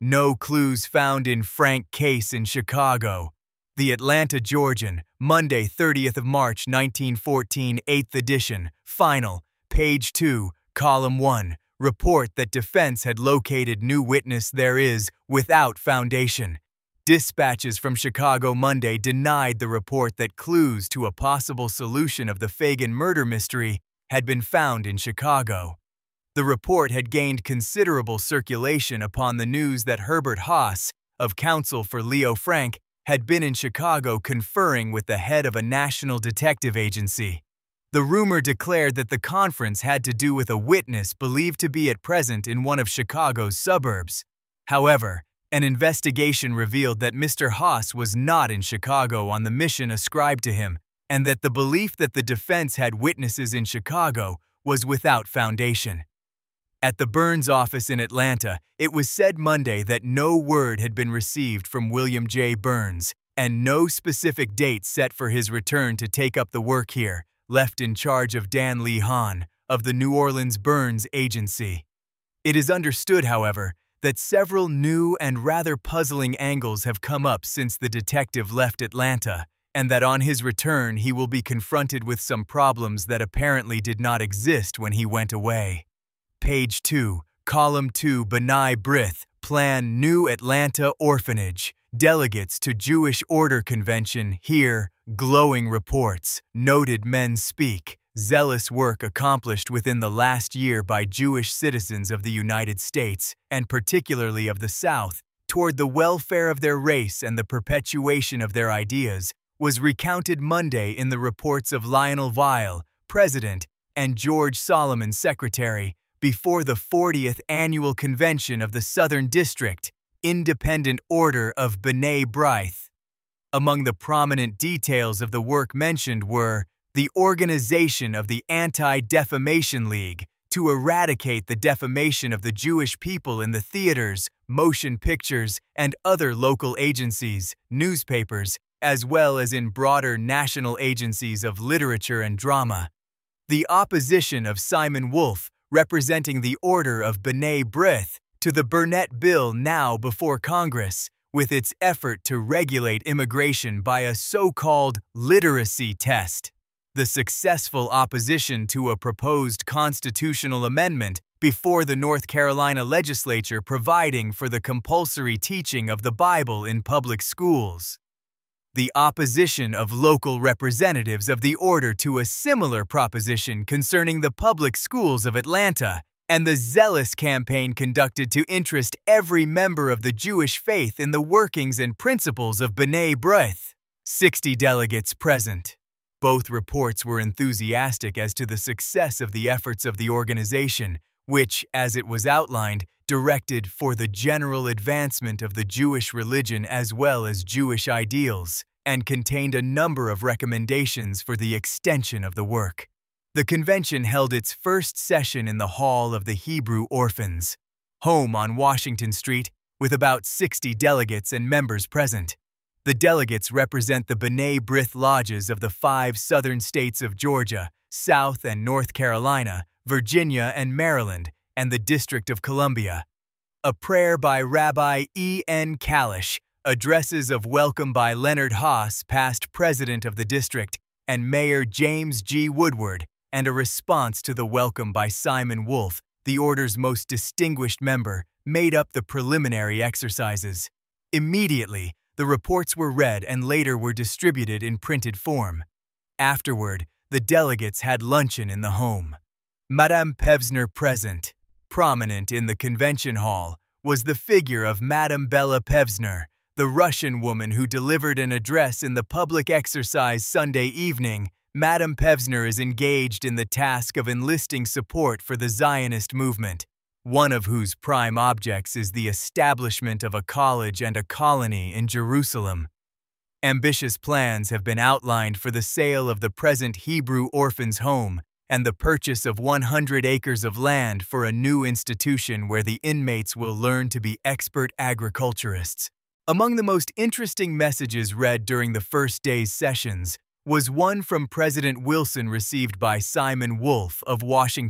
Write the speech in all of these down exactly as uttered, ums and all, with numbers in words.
No clues found in Frank case in Chicago. The Atlanta Georgian, Monday, thirtieth of March, nineteen fourteen, eighth edition, final, page two, column one, report that defense had located new witness there is, without foundation. Dispatches from Chicago Monday denied the report that clues to a possible solution of the Fagan murder mystery had been found in Chicago. The report had gained considerable circulation upon the news that Herbert Haas, of counsel for Leo Frank, had been in Chicago conferring with the head of a national detective agency. The rumor declared that the conference had to do with a witness believed to be at present in one of Chicago's suburbs. However, an investigation revealed that Mister Haas was not in Chicago on the mission ascribed to him, and that the belief that the defense had witnesses in Chicago was without foundation. At the Burns office in Atlanta, it was said Monday that no word had been received from William J. Burns, and no specific date set for his return to take up the work here, left in charge of Dan Lee Hahn, of the New Orleans Burns Agency. It is understood, however, that several new and rather puzzling angles have come up since the detective left Atlanta, and that on his return he will be confronted with some problems that apparently did not exist when he went away. Page two, column two, B'nai B'rith, plan new Atlanta orphanage. Delegates to Jewish Order Convention hear glowing reports. Noted men speak. Zealous work accomplished within the last year by Jewish citizens of the United States, and particularly of the South, toward the welfare of their race and the perpetuation of their ideas, was recounted Monday in the reports of Lionel Weil, President, and George Solomon, Secretary, before the fortieth Annual Convention of the Southern District, Independent Order of B'nai B'rith. Among the prominent details of the work mentioned were the organization of the Anti-Defamation League to eradicate the defamation of the Jewish people in the theaters, motion pictures, and other local agencies, newspapers, as well as in broader national agencies of literature and drama. The opposition of Simon Wolf, representing the Order of B'nai B'rith, to the Burnett Bill now before Congress, with its effort to regulate immigration by a so-called literacy test. The successful opposition to a proposed constitutional amendment before the North Carolina legislature providing for the compulsory teaching of the Bible in public schools. The opposition of local representatives of the order to a similar proposition concerning the public schools of Atlanta, and the zealous campaign conducted to interest every member of the Jewish faith in the workings and principles of B'nai B'rith. Sixty delegates present. Both reports were enthusiastic as to the success of the efforts of the organization, which, as it was outlined, directed for the general advancement of the Jewish religion as well as Jewish ideals, and contained a number of recommendations for the extension of the work. The convention held its first session in the Hall of the Hebrew Orphans, home on Washington Street, with about sixty delegates and members present. The delegates represent the B'nai B'rith lodges of the five southern states of Georgia, South and North Carolina, Virginia and Maryland, and the District of Columbia. A prayer by Rabbi E N Kalish, addresses of welcome by Leonard Haas, past president of the district, and Mayor James G. Woodward, and a response to the welcome by Simon Wolf, the order's most distinguished member, made up the preliminary exercises. Immediately, the reports were read and later were distributed in printed form. Afterward, the delegates had luncheon in the home. Madame Pevsner present. Prominent in the convention hall was the figure of Madame Bella Pevsner, the Russian woman who delivered an address in the public exercise Sunday evening. Madame Pevsner is engaged in the task of enlisting support for the Zionist movement, one of whose prime objects is the establishment of a college and a colony in Jerusalem. Ambitious plans have been outlined for the sale of the present Hebrew orphans' home and the purchase of one hundred acres of land for a new institution where the inmates will learn to be expert agriculturists. Among the most interesting messages read during the first day's sessions was one from President Wilson received by Simon Wolf of Washington,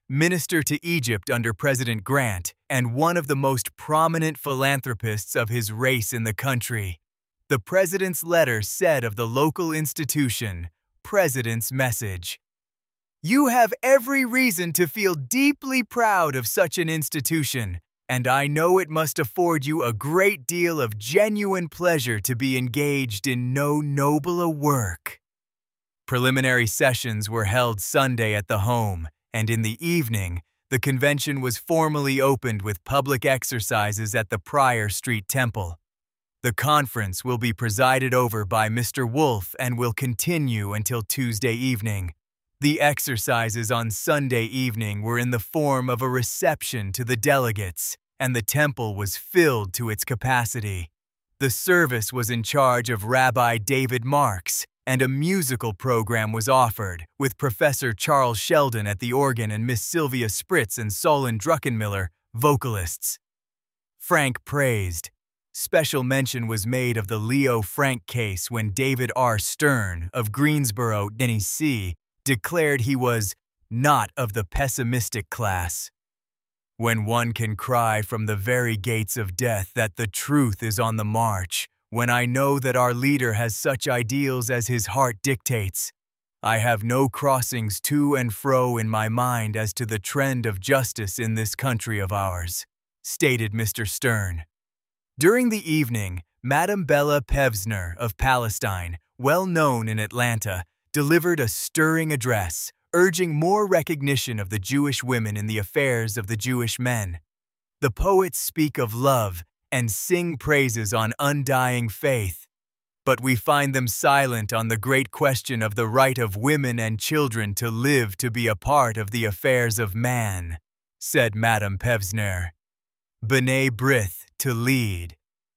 minister to Egypt under President Grant, and one of the most prominent philanthropists of his race in the country. The president's letter said of the local institution, President's Message. You have every reason to feel deeply proud of such an institution, and I know it must afford you a great deal of genuine pleasure to be engaged in no nobler work. Preliminary sessions were held Sunday at the home, and in the evening, the convention was formally opened with public exercises at the Prior Street Temple. The conference will be presided over by Mister Wolf and will continue until Tuesday evening. The exercises on Sunday evening were in the form of a reception to the delegates, and the temple was filled to its capacity. The service was in charge of Rabbi David Marks, and a musical program was offered, with Professor Charles Sheldon at the organ and Miss Sylvia Spritz and Solon Druckenmiller, vocalists. Frank praised. Special mention was made of the Leo Frank case when David R. Stern of Greensboro, Tennessee, declared he was not of the pessimistic class. When one can cry from the very gates of death that the truth is on the march, when I know that our leader has such ideals as his heart dictates, I have no crossings to and fro in my mind as to the trend of justice in this country of ours, stated Mister Stern. During the evening, Madame Bella Pevsner of Palestine, well known in Atlanta, delivered a stirring address, urging more recognition of the Jewish women in the affairs of the Jewish men. The poets speak of love and sing praises on undying faith, but we find them silent on the great question of the right of women and children to live to be a part of the affairs of man, said Madame Pevsner. B'nai B'rith to lead.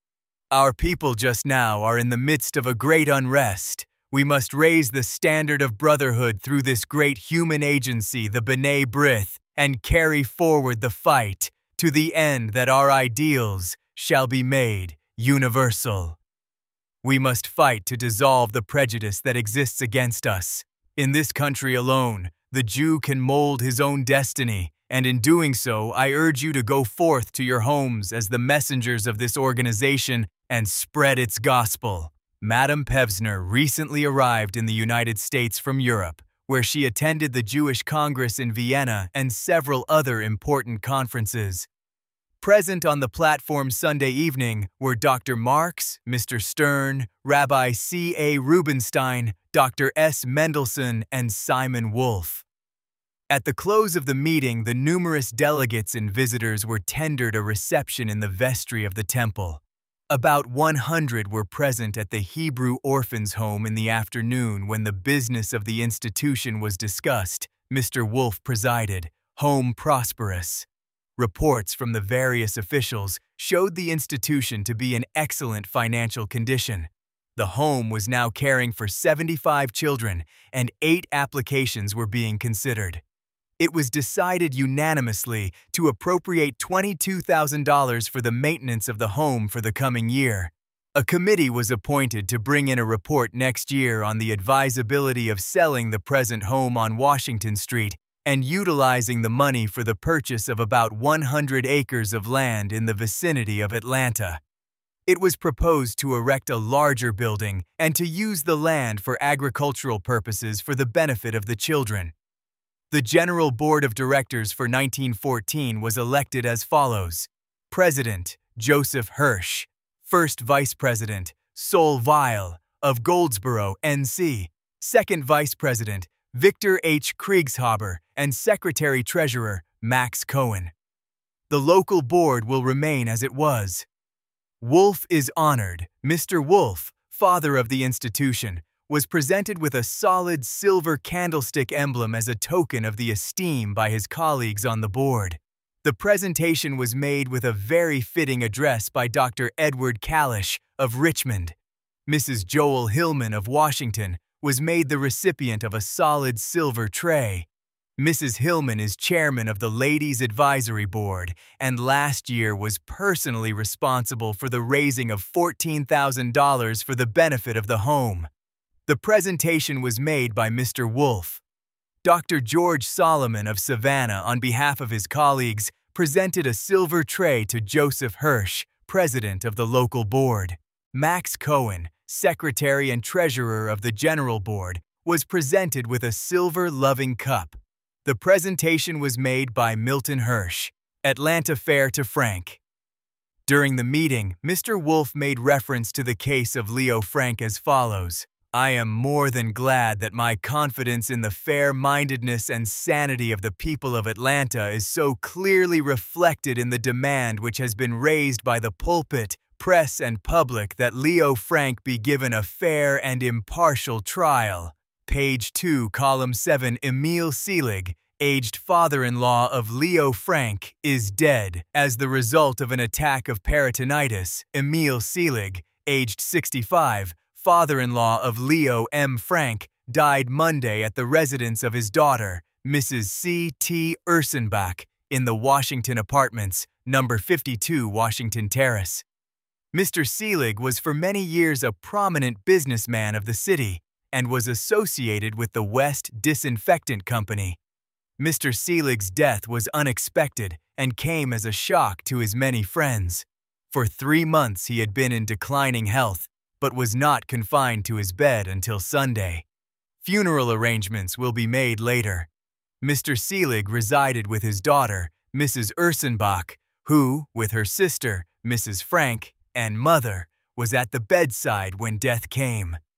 Our people just now are in the midst of a great unrest. We must raise the standard of brotherhood through this great human agency, the B'nai B'rith, and carry forward the fight to the end that our ideals shall be made universal. We must fight to dissolve the prejudice that exists against us. In this country alone, the Jew can mold his own destiny, and in doing so, I urge you to go forth to your homes as the messengers of this organization and spread its gospel. Madame Pevsner recently arrived in the United States from Europe, where she attended the Jewish Congress in Vienna and several other important conferences. Present on the platform Sunday evening were Doctor Marks, Mister Stern, Rabbi C A Rubenstein, Doctor S Mendelssohn, and Simon Wolf. At the close of the meeting, the numerous delegates and visitors were tendered a reception in the vestry of the temple. About one hundred were present at the Hebrew Orphans' Home in the afternoon when the business of the institution was discussed. Mister Wolf presided, home prosperous. Reports from the various officials showed the institution to be in excellent financial condition. The home was now caring for seventy-five children, and eight applications were being considered. It was decided unanimously to appropriate twenty-two thousand dollars for the maintenance of the home for the coming year. A committee was appointed to bring in a report next year on the advisability of selling the present home on Washington Street and utilizing the money for the purchase of about one hundred acres of land in the vicinity of Atlanta. It was proposed to erect a larger building and to use the land for agricultural purposes for the benefit of the children. The General Board of Directors for nineteen fourteen was elected as follows: President, Joseph Hirsch; First Vice President, Sol Weil of Goldsboro, N C; Second Vice President, Victor H. Kriegshaber; and Secretary-Treasurer, Max Cohen. The local board will remain as it was. Wolf is honored. Mister Wolf, father of the institution, was presented with a solid silver candlestick emblem as a token of the esteem by his colleagues on the board. The presentation was made with a very fitting address by Doctor Edward Kalish of Richmond. Missus Joel Hillman of Washington was made the recipient of a solid silver tray. Missus Hillman is chairman of the Ladies Advisory Board and last year was personally responsible for the raising of fourteen thousand dollars for the benefit of the home. The presentation was made by Mister Wolf. Doctor George Solomon of Savannah, on behalf of his colleagues, presented a silver tray to Joseph Hirsch, president of the local board. Max Cohen, secretary and treasurer of the general board, was presented with a silver loving cup. The presentation was made by Milton Hirsch. Atlanta Fair to Frank. During the meeting, Mister Wolf made reference to the case of Leo Frank as follows: "I am more than glad that my confidence in the fair-mindedness and sanity of the people of Atlanta is so clearly reflected in the demand which has been raised by the pulpit, press, and public that Leo Frank be given a fair and impartial trial." Page two, column seven. Emil Selig, aged father-in-law of Leo Frank, is dead as the result of an attack of peritonitis. Emil Selig, aged sixty-five, father-in-law of Leo M. Frank, died Monday at the residence of his daughter, Missus C T Ursenbach, in the Washington Apartments, number fifty-two Washington Terrace. Mister Selig was for many years a prominent businessman of the city and was associated with the West Disinfectant Company. Mister Selig's death was unexpected and came as a shock to his many friends. For three months he had been in declining health, but was not confined to his bed until Sunday. Funeral arrangements will be made later. Mister Selig resided with his daughter, Missus Ursenbach, who, with her sister, Missus Frank, and mother, was at the bedside when death came.